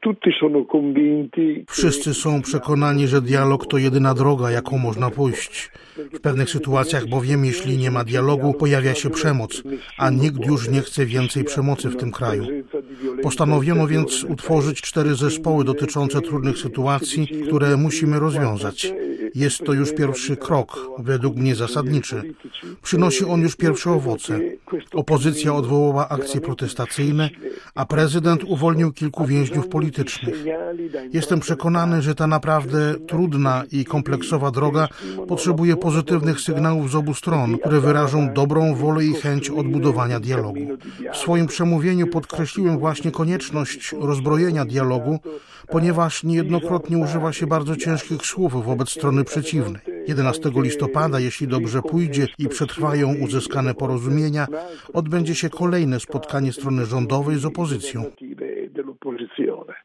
Wszyscy są przekonani, że dialog to jedyna droga, jaką można pójść. W pewnych sytuacjach bowiem, jeśli nie ma dialogu, pojawia się przemoc, a nikt już nie chce więcej przemocy w tym kraju. Postanowiono więc utworzyć 4 zespoły dotyczące trudnych sytuacji, które musimy rozwiązać. Jest to już pierwszy krok, według mnie zasadniczy. Przynosi on już pierwsze owoce. Opozycja odwołała akcje protestacyjne, a prezydent uwolnił kilku więźniów politycznych. Jestem przekonany, że ta naprawdę trudna i kompleksowa droga potrzebuje pozytywnych sygnałów z obu stron, które wyrażą dobrą wolę i chęć odbudowania dialogu. W swoim przemówieniu podkreśliłem właśnie konieczność rozbrojenia dialogu, ponieważ niejednokrotnie używa się bardzo ciężkich słów wobec strony przeciwnej. 11 listopada, jeśli dobrze pójdzie i przetrwają uzyskane porozumienia, odbędzie się kolejne spotkanie strony rządowej z opozycją.